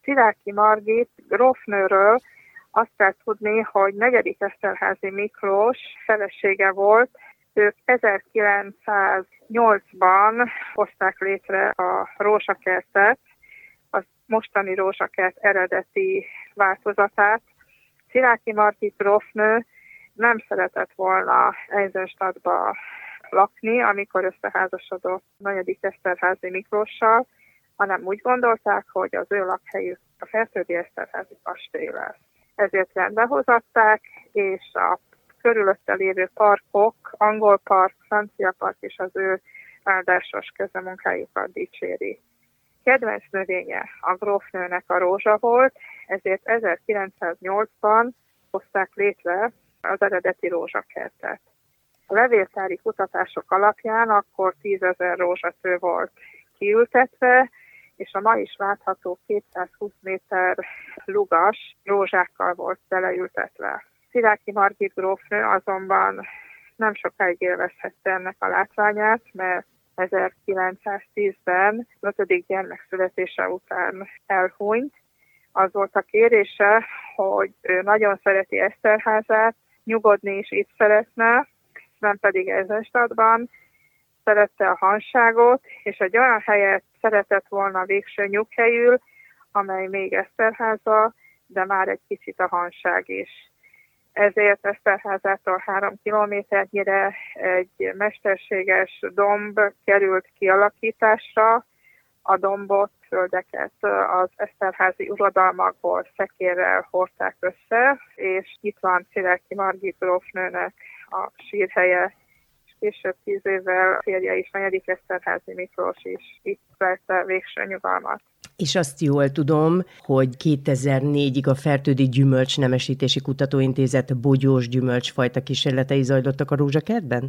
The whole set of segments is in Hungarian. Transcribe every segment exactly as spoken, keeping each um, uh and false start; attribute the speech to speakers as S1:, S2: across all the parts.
S1: Szilágyi Margit grófnőről azt kell tudni, hogy negyedik Eszterházy Miklós felesége volt. Ők ezerkilencszáznyolcban hozták létre a rózsakertet, a mostani rózsakert eredeti változatát. Szilágyi Margit grófnő nem szeretett volna Eisenstadtba lakni, amikor összeházasodott negyedik Eszterházy Miklóssal, hanem úgy gondolták, hogy az ő lakhelyük a Fertődi Eszterházy kastély lesz. Ezért rendbehozatták, és a körülötte lévő parkok, angol park, francia park és az ő áldásos közremunkájukat dicséri. Kedvenc növénye a grófnőnek a rózsa volt, ezért ezerkilencszáznyolcban hozták létre az eredeti rózsakertet. A levéltári kutatások alapján akkor tízezer rózsatő volt kiültetve, és a ma is látható kétszázhúsz méter lugas rózsákkal volt beleültetve. Szilágyi Margit grófnő azonban nem sokáig élvezhette ennek a látványát, mert ezerkilencszáztízben ötödik gyermek születése után elhunyt. Az volt a kérése, hogy ő nagyon szereti Eszterházát, nyugodni is itt szeretne, nem pedig Eisenstadtban, szerette a hanságot, és egy olyan helyet szeretett volna végső nyughelyül, amely még Eszterháza, de már egy kicsit a hanság is. Ezért Eszterházától három kilométernyire egy mesterséges domb került kialakításra. A dombot, földeket az eszterházi uradalmakból szekérrel hordták össze, és itt van Szilágyi Margit grófnőnek a sírhelye, és később tíz évvel férje is, negyedik Eszterházy Miklós is itt vette végső nyugalmat.
S2: És azt jól tudom, hogy kétezer-négyig a Fertődi Gyümölcsnemesítési Kutatóintézet bogyós gyümölcsfajta kísérletei zajlottak a rózsakertben?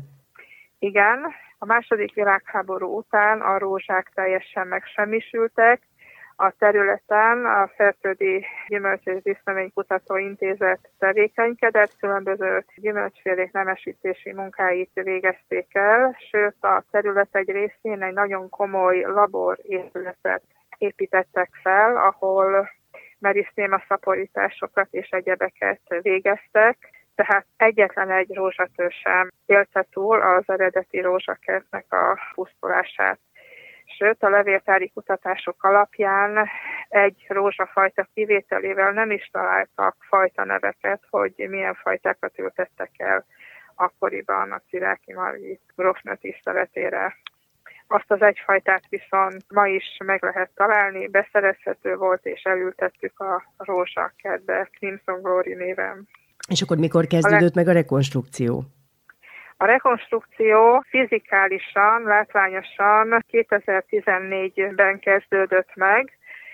S1: Igen, a második világháború után a rózsák teljesen megsemmisültek. A területen a Fertődi Gyümölcs- és Dísznövénykutatóintézet tevékenykedett, különböző gyümölcsfélék nemesítési munkáit végezték el, sőt a terület egy részén egy nagyon komoly laborépületet építettek fel, ahol merisztéma szaporításokat és egyebeket végeztek, tehát egyetlen egy rózsatő sem élte túl az eredeti rózsakertnek a pusztulását. Sőt, a levéltári kutatások alapján egy rózsafajta kivételével nem is találtak fajta neveket, hogy milyen fajtákat ültettek el akkoriban a Szilágyi Margit grófnő tiszteletére. Azt az egyfajtát viszont ma is meg lehet találni, beszerezhető volt, és elültettük a rózsakertbe Crimson Glory néven.
S2: És akkor mikor kezdődött a meg a rekonstrukció?
S1: A rekonstrukció fizikálisan, látványosan kétezer-tizennégyben kezdődött meg,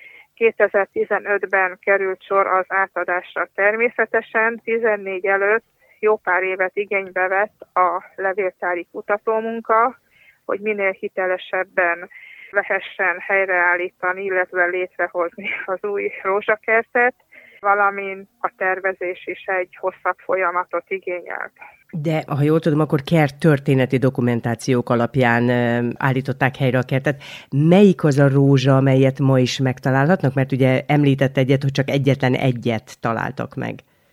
S1: kétezer-tizenötben került sor az átadásra. Természetesen tizennégy előtt jó pár évet igénybe vett a levéltári kutatómunka, hogy minél hitelesebben lehessen helyreállítani, illetve létrehozni az új rózsakertet, valamint a tervezés is egy hosszabb folyamatot igényelt.
S2: De, ha jól tudom, akkor kert történeti dokumentációk alapján állították helyre a kertet. Melyik az a rózsa, amelyet ma is megtalálhatnak? Mert ugye említett egyet, hogy csak egyetlen egyet találtak meg.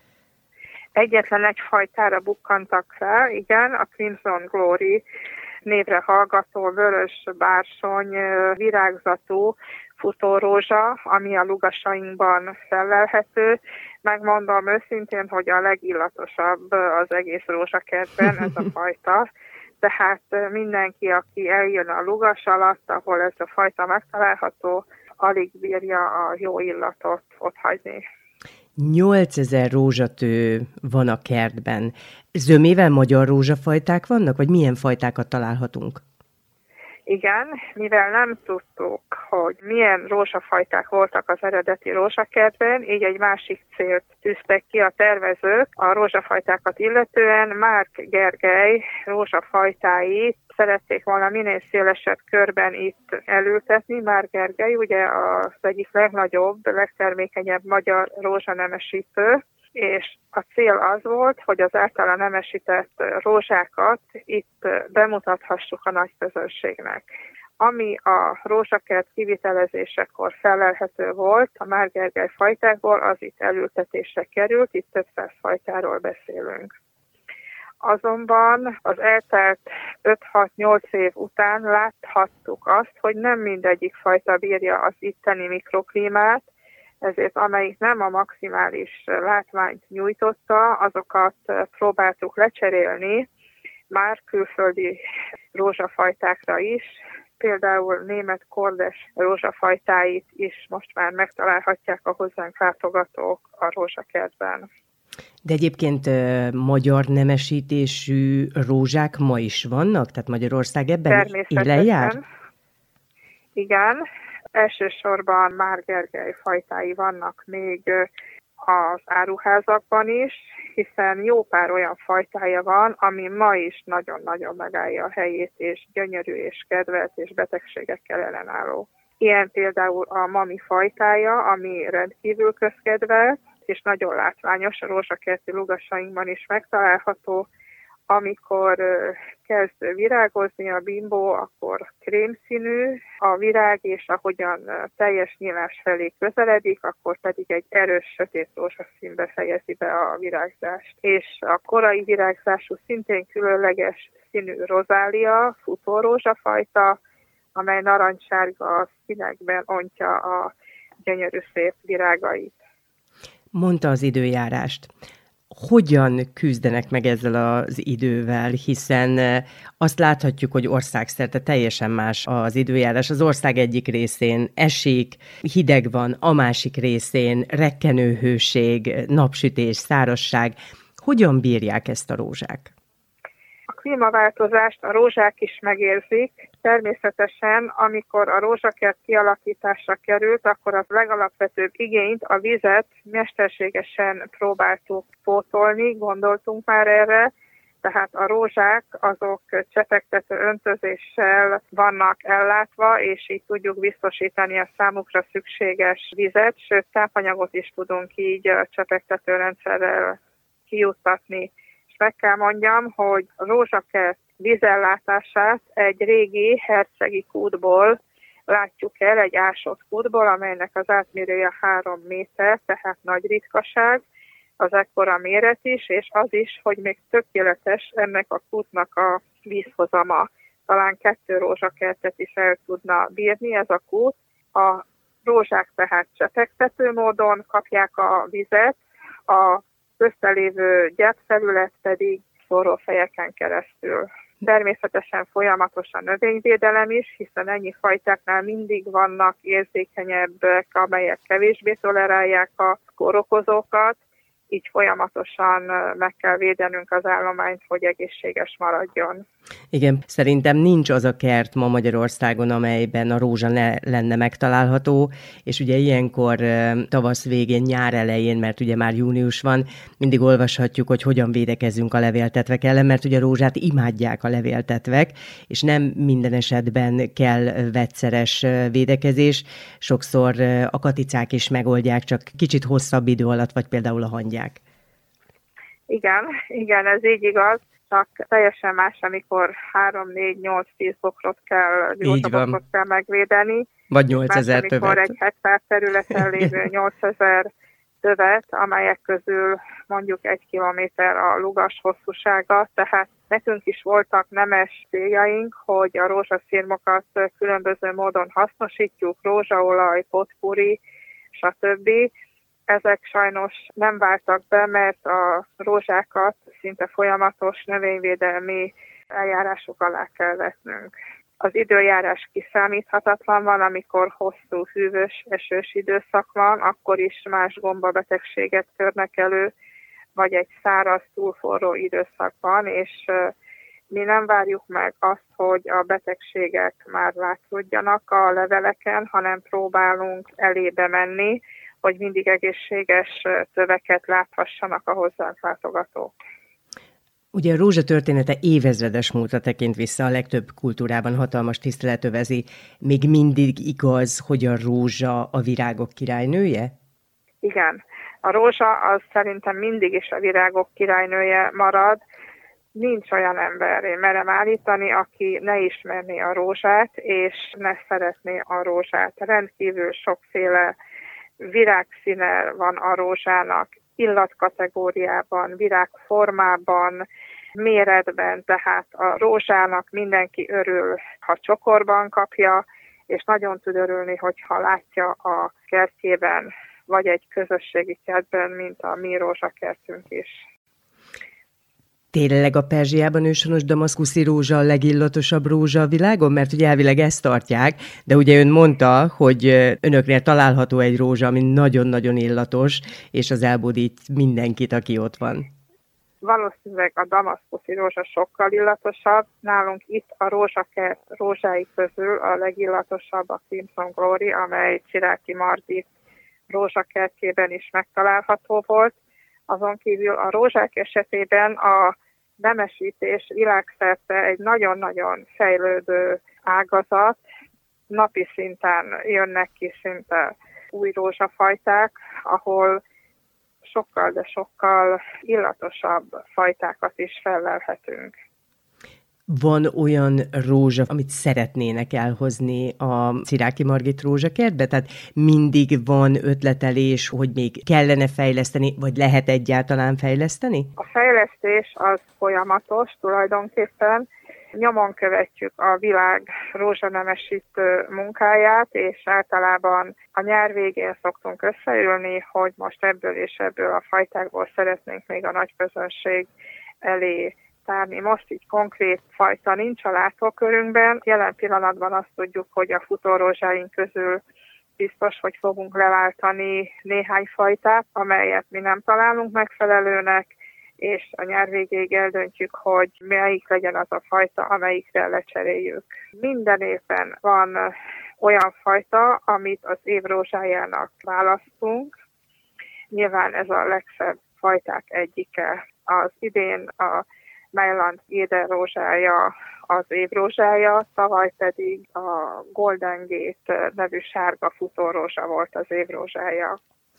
S1: Egyetlen egy fajtára bukkantak fel, igen, a Crimson Glory névre hallgató vörös bársony virágzatú futórózsa, ami a lugasainkban fellelhető. Megmondom őszintén, hogy a legillatosabb az egész rózsakertben ez a fajta. Tehát mindenki, aki eljön a lugas alatt, ahol ez a fajta megtalálható, alig bírja a jó illatot otthagyni.
S2: nyolcezer rózsatő van a kertben. Zömével magyar rózsafajták vannak, vagy milyen fajtákat találhatunk?
S1: Igen, mivel nem tudtuk, hogy milyen rózsafajták voltak az eredeti rózsakertben, így egy másik célt tűztek ki a tervezők a rózsafajtákat illetően. Márk Gergely rózsafajtáit szerették volna minél szélesebb körben itt elültetni. Márk Gergely ugye az egyik legnagyobb, legtermékenyebb magyar rózsanemesítő, és a cél az volt, hogy az általa nemesített rózsákat itt bemutathassuk a nagy közönségnek. Ami a rózsakert kivitelezésekor felelhető volt a Már Gergely fajtákból, az itt elültetésre került, itt több száz fajtáról beszélünk. Azonban az eltelt öt-hat-nyolc év után láthattuk azt, hogy nem mindegyik fajta bírja az itteni mikroklímát, ezért amelyik nem a maximális látványt nyújtotta, azokat próbáltuk lecserélni már külföldi rózsafajtákra is. Például német kordes rózsafajtáit is most már megtalálhatják a hozzánk látogatók a rózsakertben.
S2: De egyébként magyar nemesítésű rózsák ma is vannak? Tehát Magyarország ebben élen jár?
S1: Igen, elsősorban Már Gergely fajtái vannak még az áruházakban is, hiszen jó pár olyan fajtája van, ami ma is nagyon-nagyon megállja a helyét, és gyönyörű, és kedvelt, és betegségekkel ellenálló. Ilyen például a mami fajtája, ami rendkívül közkedvelt, és nagyon látványos, a rózsakerti lugasainkban is megtalálható. Amikor kezd virágozni a bimbó, akkor krémszínű a virág, és ahogyan teljes nyílás felé közeledik, akkor pedig egy erős sötét rózsaszínbe fejezi be a virágzást. És a korai virágzású, szintén különleges színű rozália, futórózsafajta, amely narancssárga színekben ontja a gyönyörű szép virágait.
S2: Mondta az időjárást. Hogyan küzdenek meg ezzel az idővel, hiszen azt láthatjuk, hogy országszerte teljesen más az időjárás. Az ország egyik részén esik, hideg van, a másik részén rekkenő hőség, napsütés, szárazság. Hogyan bírják ezt a rózsák?
S1: A klímaváltozást a rózsák is megérzik. Természetesen, amikor a rózsakert kialakításra került, akkor az legalapvetőbb igényt, a vizet mesterségesen próbáltuk pótolni, gondoltunk már erre, tehát a rózsák azok csepegtető öntözéssel vannak ellátva, és így tudjuk biztosítani a számukra szükséges vizet, sőt tápanyagot is tudunk így a csepegtető rendszerrel kijuttatni. És meg kell mondjam, hogy a rózsakert vízellátását egy régi hercegi kútból látjuk el, egy ásott kútból, amelynek az átmérője három méter, tehát nagy ritkaság, az ekkora méret is, és az is, hogy még tökéletes ennek a kútnak a vízhozama. Talán kettő rózsakertet is el tudna bírni ez a kút. A rózsák tehát csepegtető módon kapják a vizet, a köztelévő gyepfelület pedig szórófejeken keresztül. Természetesen folyamatos a növényvédelem is, hiszen ennyi fajtáknál mindig vannak érzékenyebbek, amelyek kevésbé tolerálják a kórokozókat, így folyamatosan meg kell védenünk az állományt, hogy egészséges maradjon.
S2: Igen, szerintem nincs az a kert ma Magyarországon, amelyben a rózsa ne lenne megtalálható, és ugye ilyenkor tavasz végén, nyár elején, mert ugye már június van, mindig olvashatjuk, hogy hogyan védekezzünk a levéltetvek ellen, mert ugye a rózsát imádják a levéltetvek, és nem minden esetben kell vegyszeres védekezés, sokszor a katicák is megoldják, csak kicsit hosszabb idő alatt, vagy például a hangyák.
S1: Igen, igen, ez így igaz. Csak teljesen más, amikor három, négy, nyolc, tíz bokrot kell, bokrot kell megvédeni.
S2: Vagy nyolcezer tövet.
S1: Amikor egy hektár területen lévő nyolcezer tövet, amelyek közül mondjuk egy kilométer a lugas hosszúsága, tehát nekünk is voltak nemes céljaink, hogy a rózsaszirmokat különböző módon hasznosítjuk, rózsaolaj, potpuri, stb. Ezek sajnos nem váltak be, mert a rózsákat szinte folyamatos növényvédelmi eljárások alá kell vetnünk. Az időjárás kiszámíthatatlan van, amikor hosszú, hűvös, esős időszak van, akkor is más gombabetegséget törnek elő, vagy egy száraz, túlforró időszakban, és mi nem várjuk meg azt, hogy a betegségek már látszódjanak a leveleken, hanem próbálunk elébe menni, hogy mindig egészséges töveket láthassanak a hozzánk látogatók.
S2: Ugye a rózsa története évezredes múltra tekint vissza, a legtöbb kultúrában hatalmas tisztelet övezi. Még mindig igaz, hogy a rózsa a virágok királynője?
S1: Igen. A rózsa az szerintem mindig is a virágok királynője marad. nincs olyan ember, én merem állítani, aki ne ismerné a rózsát, és ne szeretné a rózsát. Rendkívül sokféle virágszíne van a rózsának, illatkategóriában, virágformában, méretben, tehát a rózsának mindenki örül, ha csokorban kapja, és nagyon tud örülni, hogyha látja a kertjében, vagy egy közösségi kertben, mint a mi rózsakertünk is.
S2: Tényleg a Perzsiában őshonos damaszkuszi rózsa a legillatosabb rózsa a világon? Mert ugye elvileg ezt tartják, de ugye ön mondta, hogy önöknél található egy rózsa, ami nagyon-nagyon illatos, és az elbódít mindenkit, aki ott van.
S1: Valószínűleg a damaszkuszi rózsa sokkal illatosabb. Nálunk itt a rózsakert rózsái közül a legillatosabb a Crimson Glory, amely Csiráky Margit rózsakertjében is megtalálható volt. Azon kívül a rózsák esetében a nemesítés világszerte egy nagyon-nagyon fejlődő ágazat. Napi szinten jönnek ki szinte új rózsafajták, ahol sokkal, de sokkal illatosabb fajtákat is fellelhetünk.
S2: Van olyan rózsa, amit szeretnének elhozni a Csiráky Margit rózsakertbe? Tehát mindig van ötletelés, hogy még kellene fejleszteni, vagy lehet egyáltalán fejleszteni?
S1: A fejlesztés az folyamatos tulajdonképpen. Nyomon követjük a világ rózsanemesítő munkáját, és általában a nyár végén szoktunk összeülni, hogy most ebből és ebből a fajtákból szeretnénk még a nagy közönség elé tárni. Most így konkrét fajta nincs a látókörünkben. Jelen pillanatban azt tudjuk, hogy a futórózsáink közül biztos, hogy fogunk leváltani néhány fajtát, amelyet mi nem találunk megfelelőnek, és a nyár végéig eldöntjük, hogy melyik legyen az a fajta, amelyikre lecseréljük. Minden évben van olyan fajta, amit az év rózsájának választunk. Nyilván ez a legszebb fajták egyike. Az idén a Mailand Éder rózsája az év rózsája, tavaly pedig a Golden Gate nevű sárga futórózsa volt az év rózsája.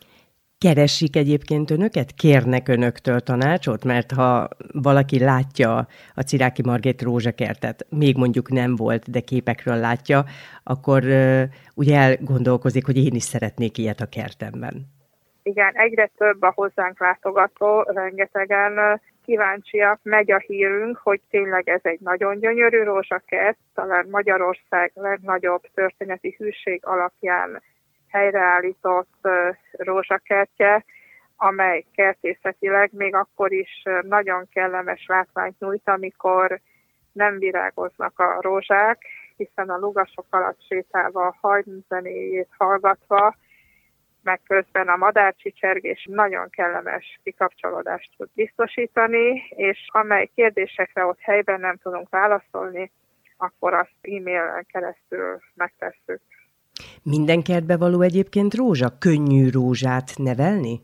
S2: Keresik egyébként önöket? Kérnek önöktől tanácsot? Mert ha valaki látja a Csiráky Margit rózsakertet, még mondjuk nem volt, de képekről látja, akkor uh, ugye elgondolkozik, hogy én is szeretnék ilyet a kertemben.
S1: Igen, egyre több a hozzánk látogató, rengetegen kíváncsiak, megy a hírünk, hogy tényleg ez egy nagyon gyönyörű rózsakert, talán Magyarország legnagyobb történeti hűség alapján helyreállított rózsakertje, amely kertészetileg még akkor is nagyon kellemes látványt nyújt, amikor nem virágoznak a rózsák, hiszen a lugasok alatt sétálva, a hajnzenéjét hallgatva, meg közben a madárcsicsergés nagyon kellemes kikapcsolódást tud biztosítani, és amely kérdésekre ott helyben nem tudunk válaszolni, akkor azt e-mailen keresztül megtesszük.
S2: Minden kertbe való egyébként rózsa? Könnyű rózsát nevelni?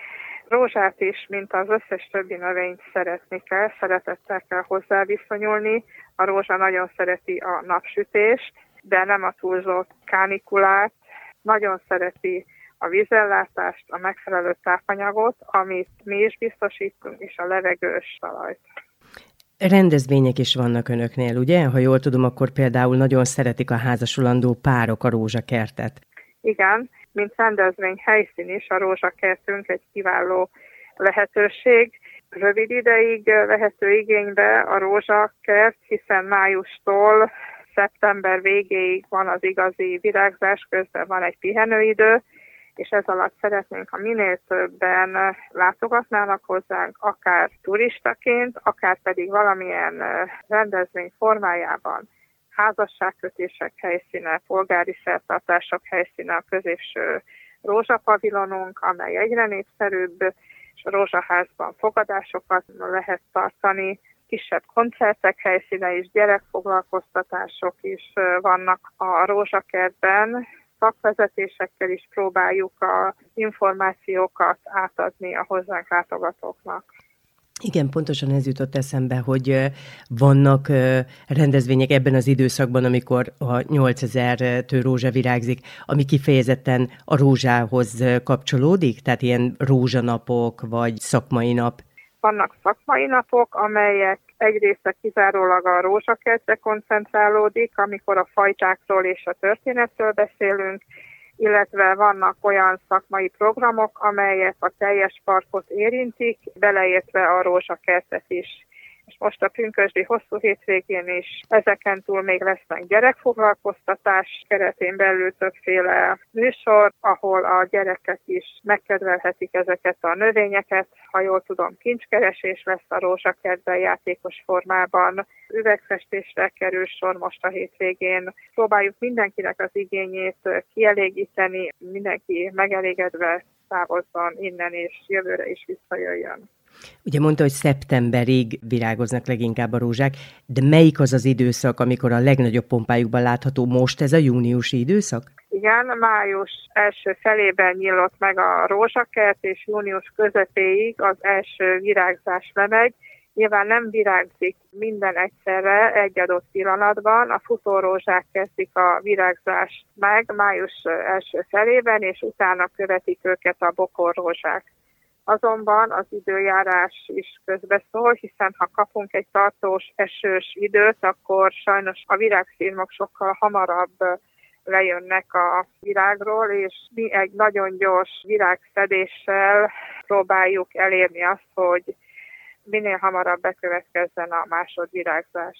S1: Rózsát is, mint az összes többi növényt szeretni kell, szeretettel kell hozzá viszonyulni. A rózsa nagyon szereti a napsütést, de nem a túlzott kánikulát. Nagyon szereti a vízellátást, a megfelelő tápanyagot, amit mi is biztosítunk, és a levegős talajt.
S2: Rendezvények is vannak önöknél, ugye? Ha jól tudom, akkor például nagyon szeretik a házasulandó párok a rózsakertet.
S1: Igen, mint rendezvény helyszín is a rózsakertünk egy kiváló lehetőség. Rövid ideig vehető igénybe a rózsakert, hiszen májustól szeptember végéig van az igazi virágzás, közben van egy pihenőidő, és ez alatt szeretnénk, ha minél többen látogatnának hozzánk, akár turistaként, akár pedig valamilyen rendezvény formájában, házasságkötések helyszíne, polgári szertartások helyszíne a középső rózsapavilonunk, amely egyre népszerűbb, és a rózsaházban fogadásokat lehet tartani, kisebb koncertek helyszíne is, gyerekfoglalkoztatások is vannak a rózsakertben. Szakvezetésekkel is próbáljuk az információkat átadni a hozzánk látogatóknak.
S2: Igen, pontosan ez jutott eszembe, hogy vannak rendezvények ebben az időszakban, amikor a nyolcezer tő rózsa virágzik, ami kifejezetten a rózsához kapcsolódik, tehát ilyen rózsanapok vagy szakmai nap.
S1: Vannak szakmai napok, amelyek egy része kizárólag a rózsakertre koncentrálódik, amikor a fajtákról és a történetről beszélünk, illetve vannak olyan szakmai programok, amelyek a teljes parkot érintik, beleértve a rózsakertet is. És most a pünkösdi hosszú hétvégén is ezeken túl még lesznek gyerekfoglalkoztatás keretén belül többféle műsor, ahol a gyerekek is megkedvelhetik ezeket a növényeket. Ha jól tudom, kincskeresés lesz a rózsakertben játékos formában. Üvegfestésre kerül sor most a hétvégén. Próbáljuk mindenkinek az igényét kielégíteni, mindenki megelégedve távozzon innen, és jövőre is visszajöjjön.
S2: Ugye mondta, hogy szeptemberig virágoznak leginkább a rózsák, de melyik az az időszak, amikor a legnagyobb pompájukban látható most, ez a júniusi időszak?
S1: Igen, május első felében nyílott meg a rózsakert, és június közepéig az első virágzás lemegy. Nyilván nem virágzik minden egyszerre egy adott pillanatban, a futórózsák kezdik a virágzást meg május első felében, és utána követik őket a bokorrózsák. Azonban az időjárás is közbeszól, hiszen ha kapunk egy tartós esős időt, akkor sajnos a virágszirmok sokkal hamarabb lejönnek a virágról, és mi egy nagyon gyors virágszedéssel próbáljuk elérni azt, hogy minél hamarabb bekövetkezzen a másodvirágzás.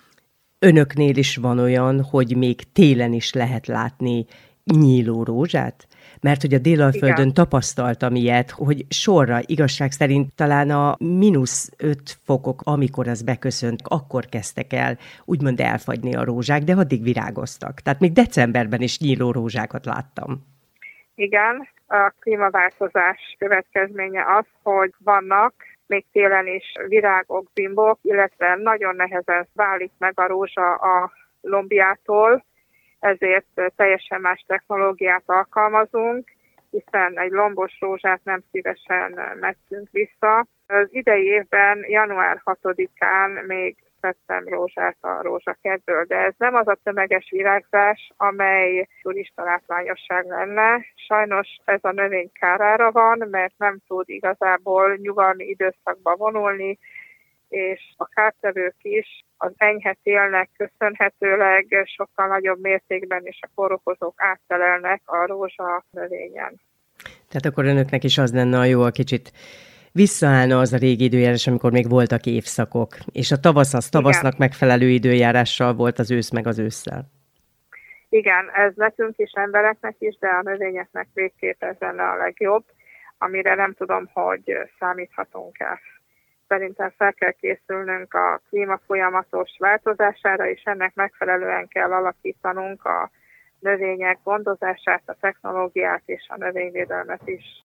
S2: Önöknél is van olyan, hogy még télen is lehet látni nyíló rózsát? Mert hogy a Délalföldön Igen. tapasztaltam ilyet, hogy sorra, igazság szerint talán a mínusz öt fokok, amikor az beköszönt, akkor kezdtek el úgymond elfagyni a rózsák, de addig virágoztak. Tehát még decemberben is nyíló rózsákat láttam.
S1: Igen, a klímaváltozás következménye az, hogy vannak még télen is virágok, bimbok, illetve nagyon nehezen válik meg a rózsa a lombjától, ezért teljesen más technológiát alkalmazunk, hiszen egy lombos rózsát nem szívesen metszünk vissza. Az idei évben január hatodikán még szedtem rózsát a rózsakertből, de ez nem az a tömeges virágzás, amely turista látványosság lenne. Sajnos ez a növény kárára van, mert nem tud igazából nyugalmi időszakba vonulni, és a kártevők is az enyhe télnek köszönhetőleg sokkal nagyobb mértékben és a kórokozók áttelelnek a rózsa növényen.
S2: Tehát akkor önöknek is az lenne a jó, a kicsit visszaállna az a régi időjárás, amikor még voltak évszakok, és a tavasz az tavasznak Igen. megfelelő időjárással volt, az ősz meg az ősszel.
S1: Igen, ez nekünk is, embereknek is, de a növényeknek végképp ez lenne a legjobb, amire nem tudom, hogy számíthatunk-e. Szerintem fel kell készülnünk a klíma folyamatos változására, és ennek megfelelően kell alakítanunk a növények gondozását, a technológiát és a növényvédelmet is.